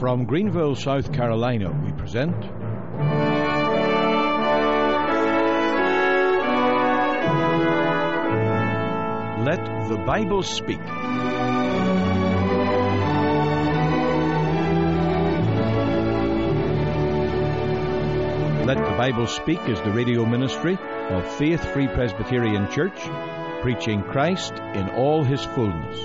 From Greenville, South Carolina, we present Let the Bible Speak. Let the Bible Speak is the radio ministry of Faith Free Presbyterian Church, preaching Christ in all His fullness.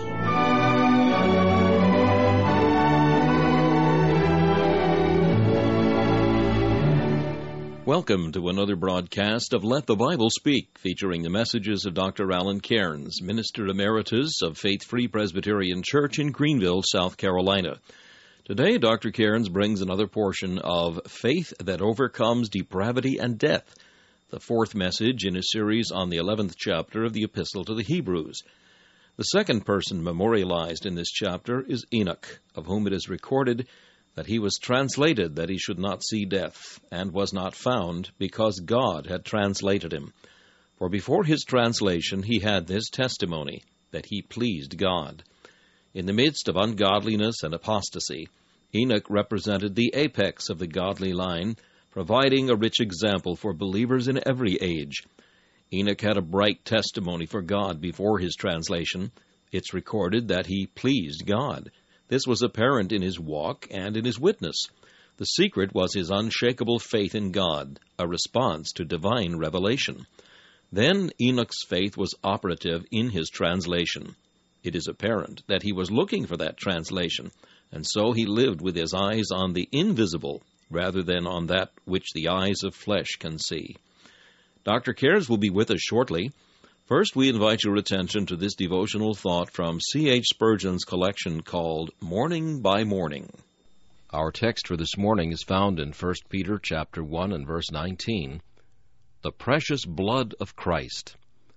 Welcome to another broadcast of Let the Bible Speak, featuring the messages of Dr. Alan Cairns, Minister Emeritus of Faith Free Presbyterian Church in Greenville, South Carolina. Today, Dr. Cairns brings another portion of Faith That Overcomes Depravity and Death, the fourth message in a series on the 11th chapter of the Epistle to the Hebrews. The second person memorialized in this chapter is Enoch, of whom it is recorded that he was translated that he should not see death, and was not found, because God had translated him. For before his translation he had this testimony, that he pleased God. In the midst of ungodliness and apostasy, Enoch represented the apex of the godly line, providing a rich example for believers in every age. Enoch had a bright testimony for God before his translation. It's recorded that he pleased God. This was apparent in his walk and in his witness. The secret was his unshakable faith in God, a response to divine revelation. Then Enoch's faith was operative in his translation. It is apparent that he was looking for that translation, and so he lived with his eyes on the invisible rather than on that which the eyes of flesh can see. Dr. Cairns will be with us shortly. First, we invite your attention to this devotional thought from C.H. Spurgeon's collection called Morning by Morning. Our text for this morning is found in 1 Peter chapter 1 and verse 19, The precious blood of Christ.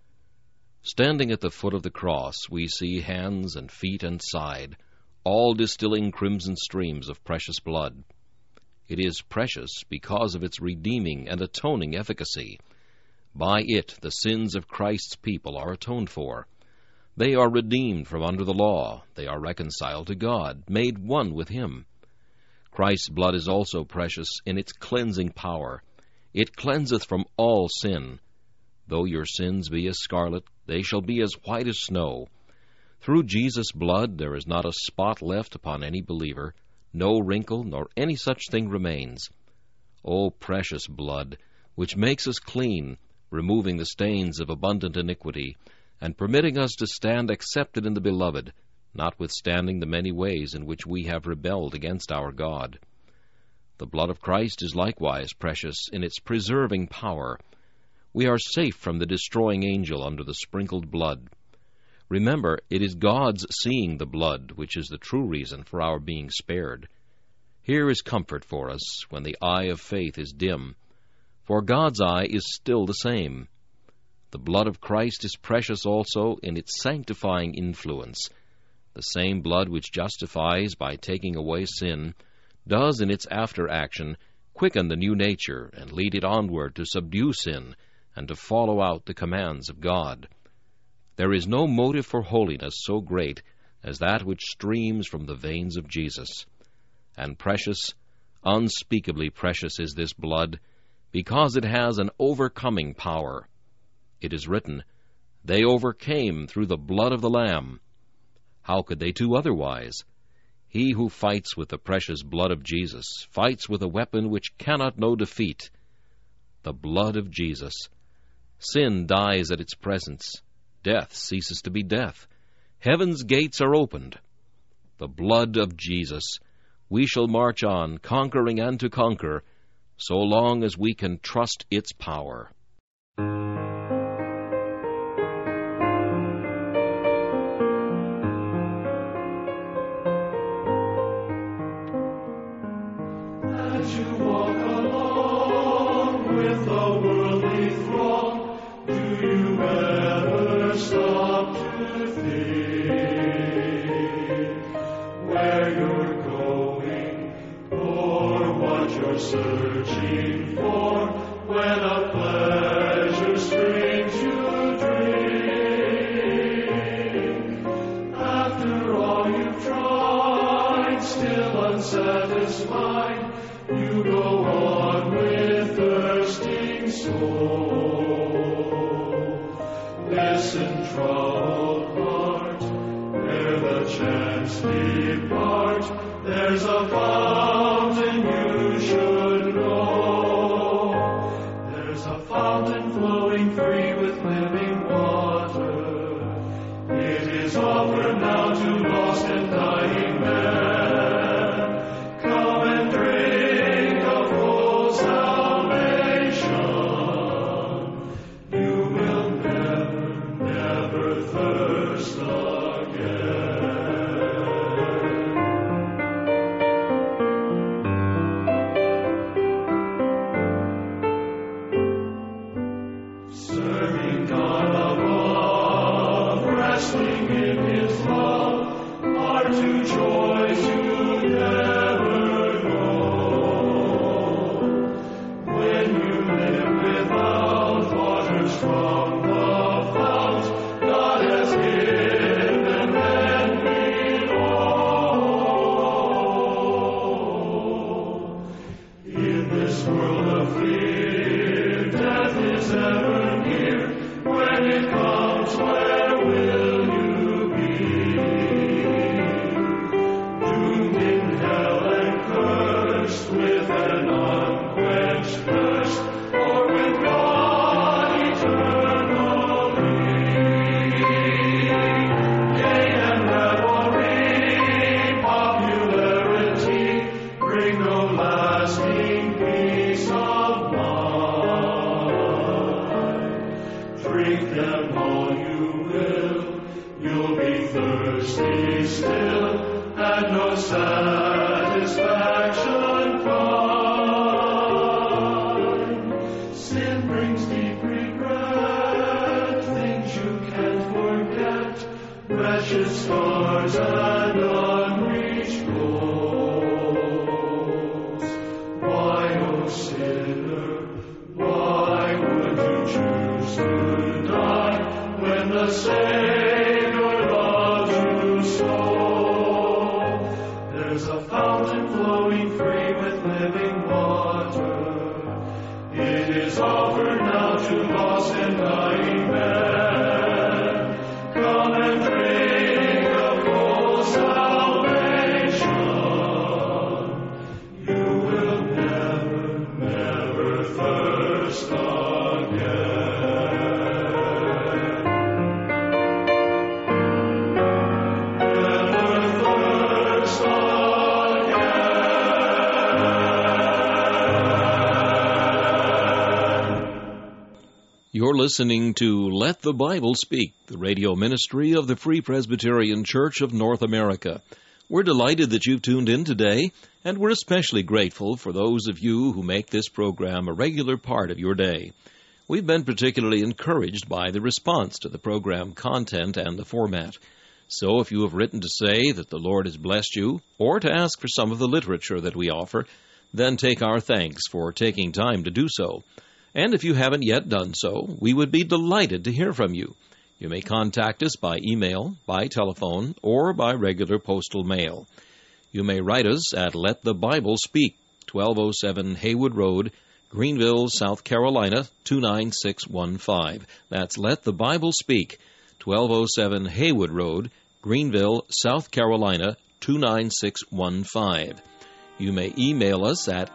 Standing at the foot of the cross, we see hands and feet and side, all distilling crimson streams of precious blood. It is precious because of its redeeming and atoning efficacy. By it the sins of Christ's people are atoned for. They are redeemed from under the law. They are reconciled to God, made one with Him. Christ's blood is also precious in its cleansing power. It cleanseth from all sin. Though your sins be as scarlet, they shall be as white as snow. Through Jesus' blood there is not a spot left upon any believer, no wrinkle, nor any such thing remains. O precious blood, which makes us clean, removing the stains of abundant iniquity, and permitting us to stand accepted in the Beloved, notwithstanding the many ways in which we have rebelled against our God. The blood of Christ is likewise precious in its preserving power. We are safe from the destroying angel under the sprinkled blood. Remember, it is God's seeing the blood which is the true reason for our being spared. Here is comfort for us when the eye of faith is dim, for God's eye is still the same. The blood of Christ is precious also in its sanctifying influence. The same blood which justifies by taking away sin does in its after action quicken the new nature and lead it onward to subdue sin and to follow out the commands of God. There is no motive for holiness so great as that which streams from the veins of Jesus. And precious, unspeakably precious is this blood, because it has an overcoming power. It is written, They overcame through the blood of the Lamb. How could they do otherwise? He who fights with the precious blood of Jesus fights with a weapon which cannot know defeat, the blood of Jesus. Sin dies at its presence. Death ceases to be death. Heaven's gates are opened. The blood of Jesus. We shall march on, conquering and to conquer, so long as we can trust its power. As you walk along with the worldly throng, do you ever stop to think where you're going or what you're searching for when a pleasure springs you drink? After all you've tried, still unsatisfied, you go on with thirsting soul. Listen, troubled heart, ere the chance depart, there's a fountain you should know. There's a fountain flowing free with living water. It is offered now to lost and dying men. Come and drink of full salvation. You will never, never thirst again. Serving God above, resting in His love, are two joys you never know. When you live without waters from the fount, God has given and below. In this world of fear, death is ever near. When it comes, where will you be? Doomed in hell and cursed with an unquenched thirst, or with God eternally. Gain and revelry, popularity, bring no lasting peace of mind. Drink them all you will, you'll be thirsty still, and no satisfaction find. Sin brings deep regret, things you can't forget, wretched stars and unreached goals. Why, O sinner, why would you choose to die when the Savior loves you so? There's a fountain flowing free with living water. It is offered now to lost and dying men. Come and drink of full salvation. You will never, never thirst again. Never thirst again. You're listening to Let the Bible Speak, the radio ministry of the Free Presbyterian Church of North America. We're delighted that you've tuned in today, and we're especially grateful for those of you who make this program a regular part of your day. We've been particularly encouraged by the response to the program content and the format. So if you have written to say that the Lord has blessed you, or to ask for some of the literature that we offer, then take our thanks for taking time to do so. And if you haven't yet done so, we would be delighted to hear from you. You may contact us by email, by telephone, or by regular postal mail. You may write us at Let the Bible Speak, 1207 Haywood Road, Greenville, South Carolina, 29615. That's Let the Bible Speak, 1207 Haywood Road, Greenville, South Carolina, 29615. You may email us at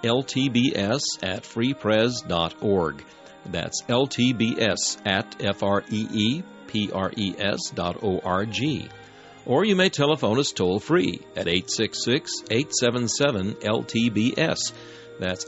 ltbs@freepres.org. That's ltbs@freepres.org. Or you may telephone us toll-free at 866-877-LTBS. That's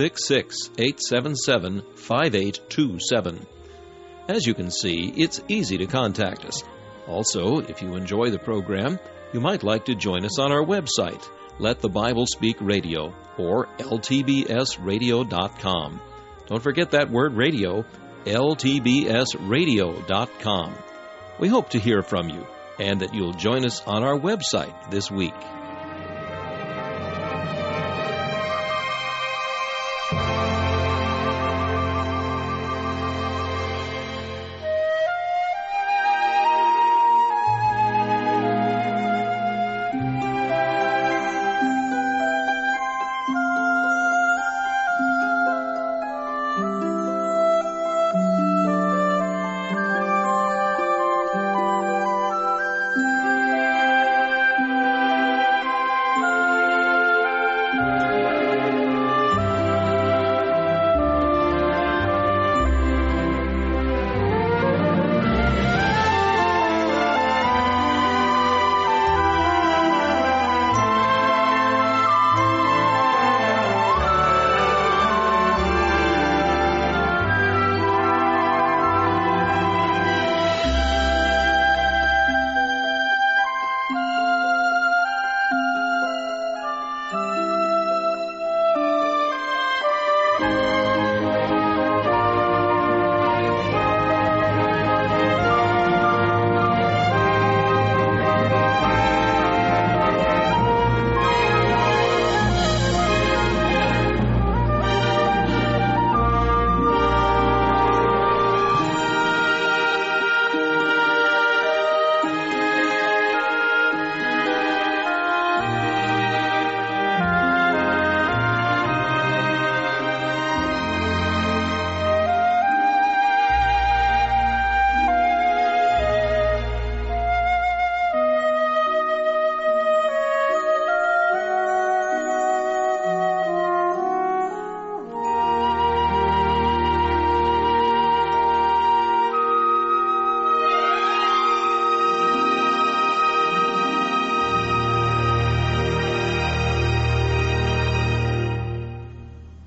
866-877-5827. As you can see, it's easy to contact us. Also, if you enjoy the program, you might like to join us on our website, Let the Bible Speak Radio, or ltbsradio.com. Don't forget that word radio, ltbsradio.com. We hope to hear from you, and that you'll join us on our website this week.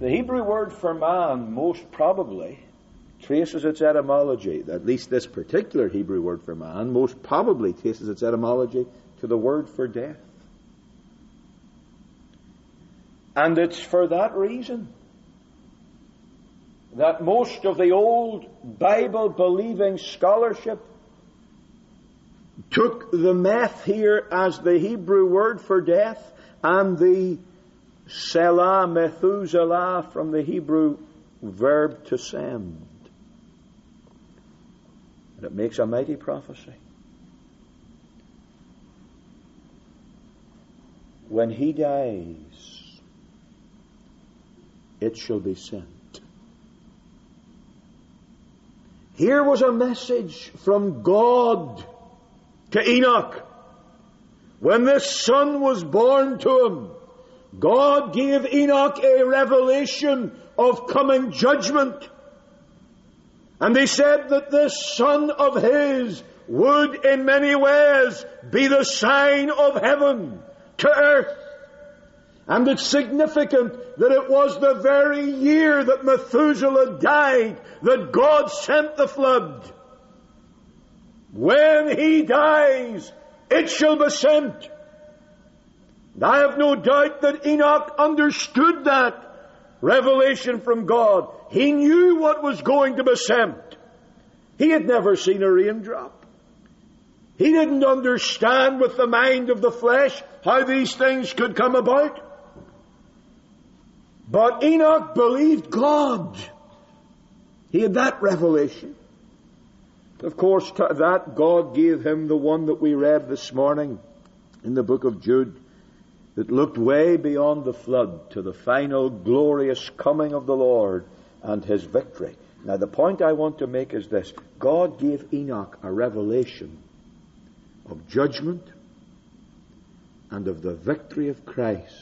Hebrew word for man most probably traces its etymology, at least this particular Hebrew word for man, most probably traces its etymology to the word for death. And it's for that reason that most of the old Bible-believing scholarship took the meth here as the Hebrew word for death and the selah, Methuselah, from the Hebrew verb to send. And it makes a mighty prophecy. When he dies, it shall be sent. Here was a message from God to Enoch. When this son was born to him, God gave Enoch a revelation of coming judgment. And he said that this son of his would in many ways be the sign of heaven to earth. And it's significant that it was the very year that Methuselah died that God sent the flood. When he dies, it shall be sent. And I have no doubt that Enoch understood that revelation from God. He knew what was going to be sent. He had never seen a raindrop. He didn't understand with the mind of the flesh how these things could come about. But Enoch believed God. He had that revelation. Of course, to that God gave him the one that we read this morning in the book of Jude, that looked way beyond the flood to the final glorious coming of the Lord and his victory. Now, the point I want to make is this. God gave Enoch a revelation of judgment and of the victory of Christ.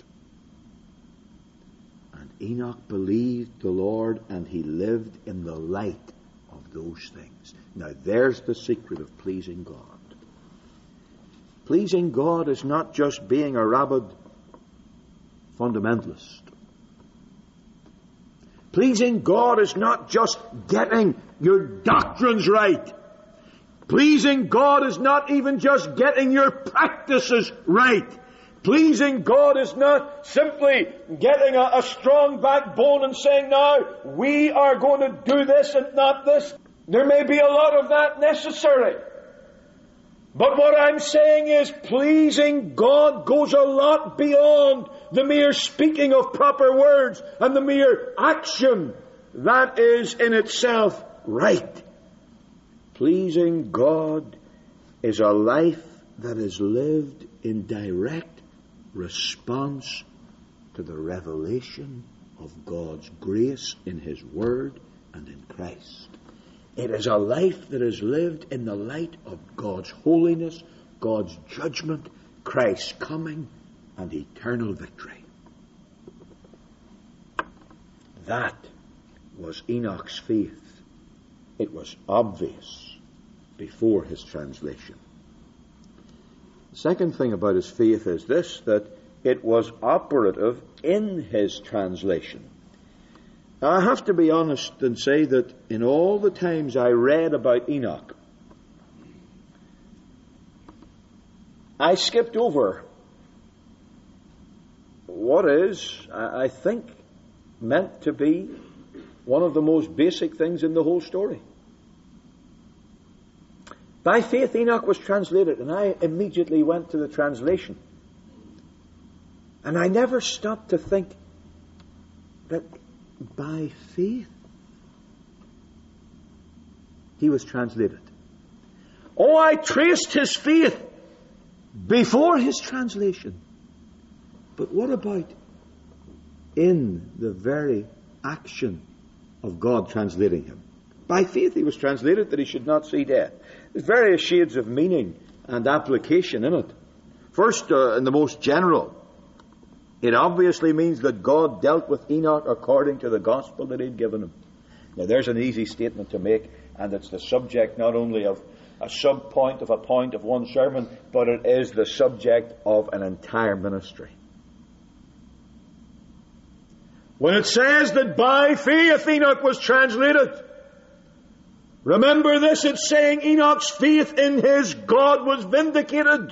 And Enoch believed the Lord, and he lived in the light of those things. Now, there's the secret of pleasing God. Pleasing God is not just being a rabid fundamentalist. Pleasing God is not just getting your doctrines right. Pleasing God is not even just getting your practices right. Pleasing God is not simply getting a strong backbone and saying, now, we are going to do this and not this. There may be a lot of that necessary. But what I'm saying is, pleasing God goes a lot beyond the mere speaking of proper words and the mere action that is in itself right. Pleasing God is a life that is lived in direct response to the revelation of God's grace in His Word and in Christ. It is a life that is lived in the light of God's holiness, God's judgment, Christ's coming, and eternal victory. That was Enoch's faith. It was obvious before his translation. The second thing about his faith is this, that it was operative in his translation. Now, I have to be honest and say that in all the times I read about Enoch, I skipped over what is, I think, meant to be one of the most basic things in the whole story. By faith, Enoch was translated, and I immediately went to the translation. And I never stopped to think that by faith he was translated. Oh, I traced his faith before his translation. But what about in the very action of God translating him? By faith he was translated that he should not see death. There's various shades of meaning and application in it. First, in the most general, it obviously means that God dealt with Enoch according to the gospel that He'd given him. Now, there's an easy statement to make, and it's the subject not only of a sub-point of a point of one sermon, but it is the subject of an entire ministry. When it says that by faith Enoch was translated, remember this, it's saying Enoch's faith in his God was vindicated.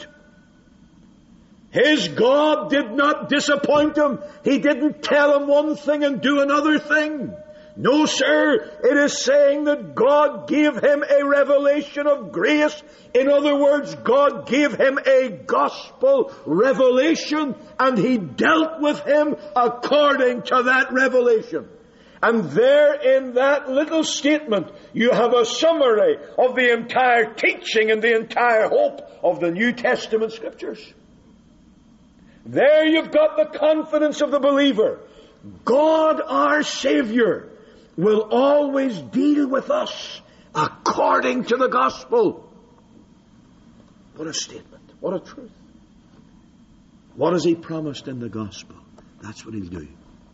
His God did not disappoint him. He didn't tell him one thing and do another thing. No, sir. It is saying that God gave him a revelation of grace. In other words, God gave him a gospel revelation, and He dealt with him according to that revelation. And there in that little statement, you have a summary of the entire teaching and the entire hope of the New Testament Scriptures. There you've got the confidence of the believer. God, our Savior, will always deal with us according to the gospel. What a statement. What a truth. What has He promised in the gospel? That's what He'll do.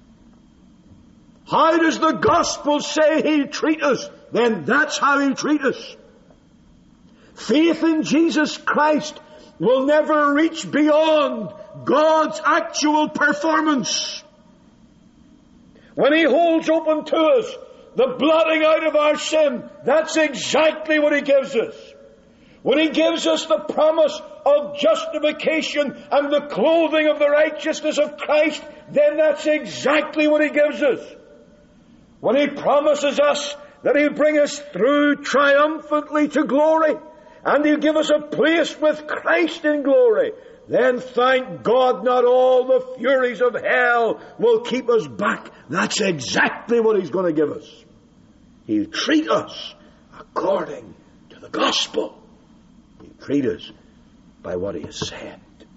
How does the gospel say He'll treat us? Then that's how He'll treat us. Faith in Jesus Christ will never reach beyond God's actual performance. When He holds open to us the blotting out of our sin, that's exactly what He gives us. When He gives us the promise of justification and the clothing of the righteousness of Christ, then that's exactly what He gives us. When He promises us that He'll bring us through triumphantly to glory, and He'll give us a place with Christ in glory, then thank God not all the furies of hell will keep us back. That's exactly what He's going to give us. He'll treat us according to the gospel. He'll treat us by what He has said.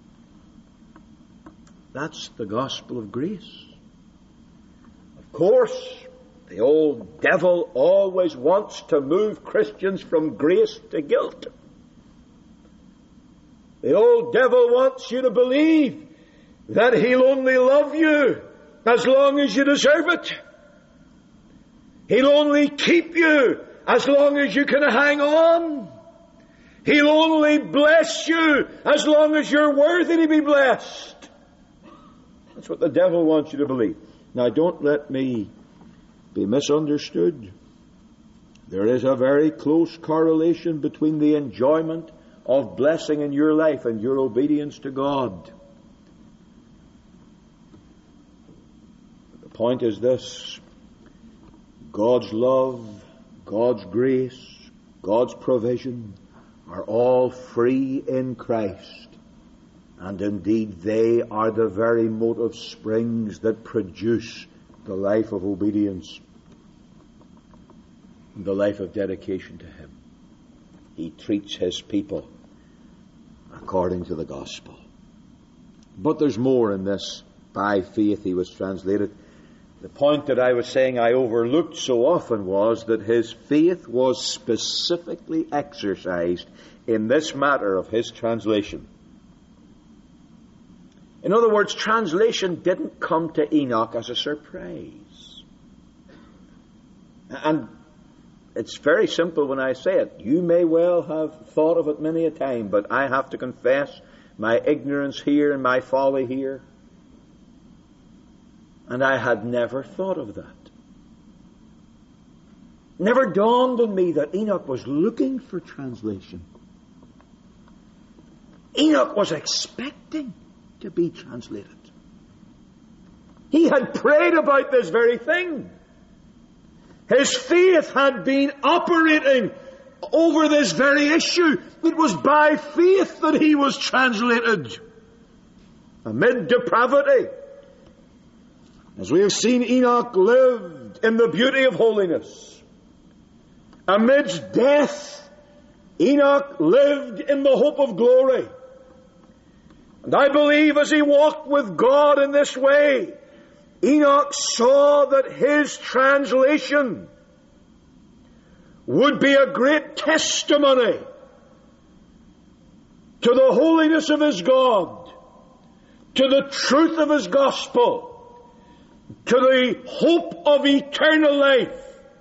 That's the gospel of grace. Of course, the old devil always wants to move Christians from grace to guilt. The old devil wants you to believe that he'll only love you as long as you deserve it. He'll only keep you as long as you can hang on. He'll only bless you as long as you're worthy to be blessed. That's what the devil wants you to believe. Now, don't let me be misunderstood. There is a very close correlation between the enjoyment of blessing in your life and your obedience to God. The point is this: God's love, God's grace, God's provision are all free in Christ. And indeed they are the very motive springs that produce the life of obedience, the life of dedication to Him. He treats His people according to the gospel. But there's more in this. By faith He was translated. The point that I was saying I overlooked so often was that his faith was specifically exercised in this matter of his translation. In other words, translation didn't come to Enoch as a surprise. And it's very simple when I say it. You may well have thought of it many a time, but I have to confess my ignorance here and my folly here. And I had never thought of that. Never dawned on me that Enoch was looking for translation. Enoch was expecting to be translated. He had prayed about this very thing. His faith had been operating over this very issue. It was by faith that he was translated. Amid depravity, as we have seen, Enoch lived in the beauty of holiness. Amidst death, Enoch lived in the hope of glory. And I believe as he walked with God in this way, Enoch saw that his translation would be a great testimony to the holiness of his God, to the truth of his gospel, to the hope of eternal life,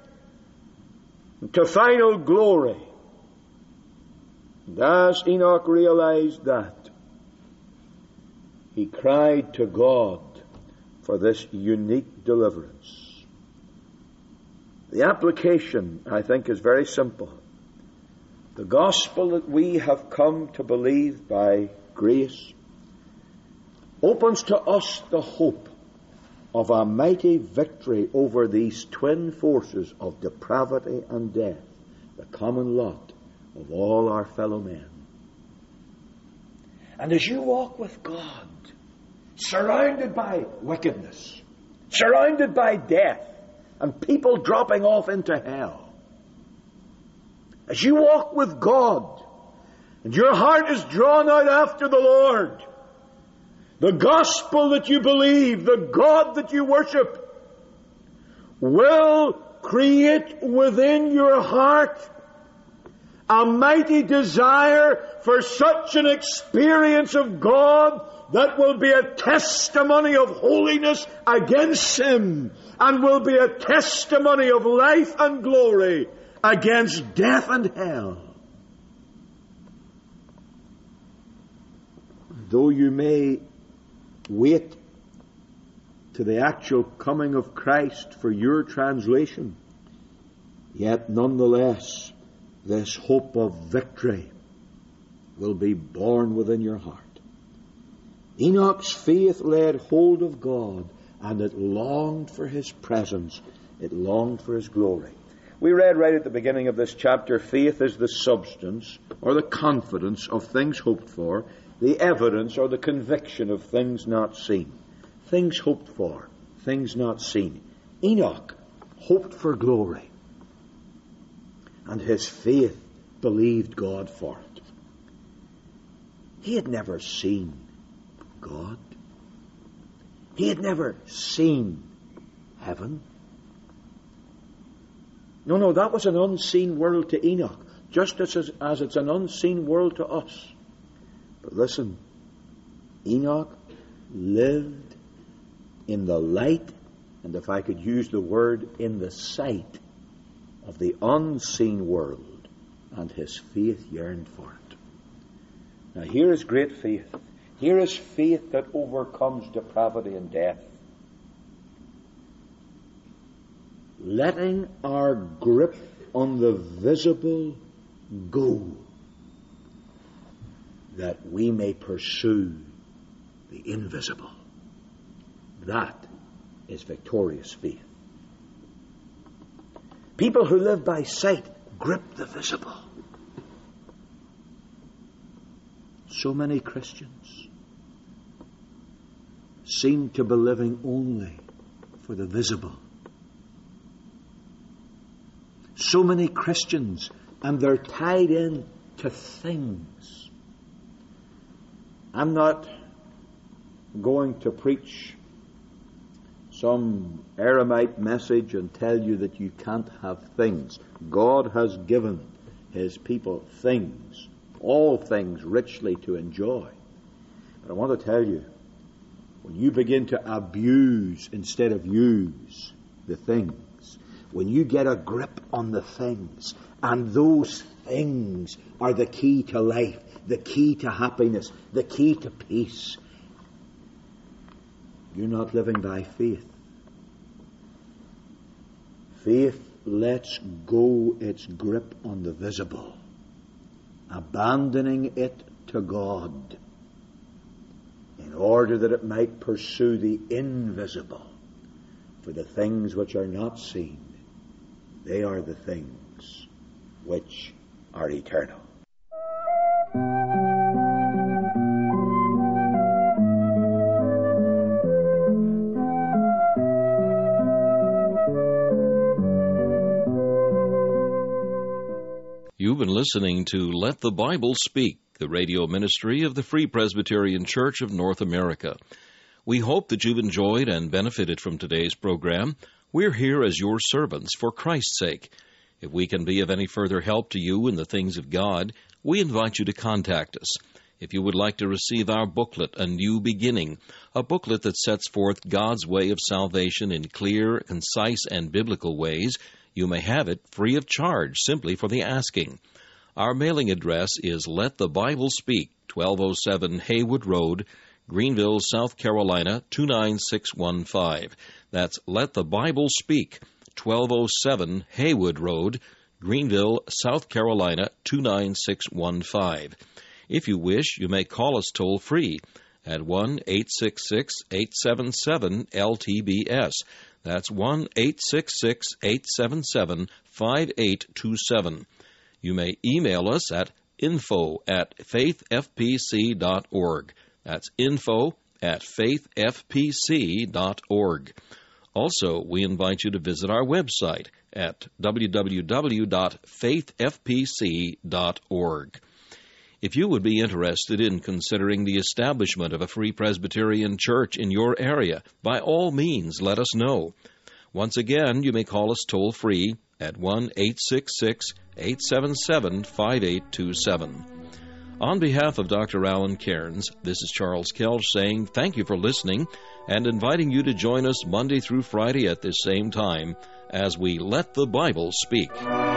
to final glory. And as Enoch realized that, he cried to God for this unique deliverance. The application, I think, is very simple. The gospel that we have come to believe by grace opens to us the hope of a mighty victory over these twin forces of depravity and death, the common lot of all our fellow men. And as you walk with God, surrounded by wickedness, surrounded by death, and people dropping off into hell, as you walk with God, and your heart is drawn out after the Lord, the gospel that you believe, the God that you worship, will create within your heart a mighty desire for such an experience of God that will be a testimony of holiness against sin, and will be a testimony of life and glory against death and hell. Though you may wait to the actual coming of Christ for your translation, yet nonetheless this hope of victory will be born within your heart. Enoch's faith laid hold of God, and it longed for His presence. It longed for His glory. We read right at the beginning of this chapter, faith is the substance or the confidence of things hoped for, the evidence or the conviction of things not seen. Things hoped for, things not seen. Enoch hoped for glory, and his faith believed God for it. He had never seen God. He had never seen heaven. No, that was an unseen world to Enoch, just as it's an unseen world to us. But listen, Enoch lived in the light, and if I could use the word, in the sight of the unseen world, and his faith yearned for it. Now here is great faith. Here is faith that overcomes depravity and death. Letting our grip on the visible go, that we may pursue the invisible. That is victorious faith. People who live by sight grip the visible. So many Christians seem to be living only for the visible. So many Christians, and they're tied in to things. I'm not going to preach some eremite message and tell you that you can't have things. God has given His people things, all things richly to enjoy. But I want to tell you, when you begin to abuse instead of use the things, when you get a grip on the things, and those things are the key to life, the key to happiness, the key to peace, you're not living by faith. Faith lets go its grip on the visible, abandoning it to God, in order that it might pursue the invisible. For the things which are not seen, they are the things which are eternal. You've been listening to Let the Bible Speak, the radio ministry of the Free Presbyterian Church of North America. We hope that you've enjoyed and benefited from today's program. We're here as your servants for Christ's sake. If we can be of any further help to you in the things of God, we invite you to contact us. If you would like to receive our booklet, A New Beginning, a booklet that sets forth God's way of salvation in clear, concise, and biblical ways, you may have it free of charge, simply for the asking. Our mailing address is Let the Bible Speak, 1207 Haywood Road, Greenville, South Carolina, 29615. That's Let the Bible Speak, 1207 Haywood Road, Greenville, South Carolina, 29615. If you wish, you may call us toll-free at 1-866-877-LTBS. That's 1-866-877-5827. You may email us at info@faithfpc.org. That's info@faithfpc.org. Also, we invite you to visit our website at www.faithfpc.org. If you would be interested in considering the establishment of a Free Presbyterian Church in your area, by all means, let us know. Once again, you may call us toll-free at 1-866-877-5827. On behalf of Dr. Alan Cairns, this is Charles Kelch saying thank you for listening and inviting you to join us Monday through Friday at this same time as we Let the Bible Speak.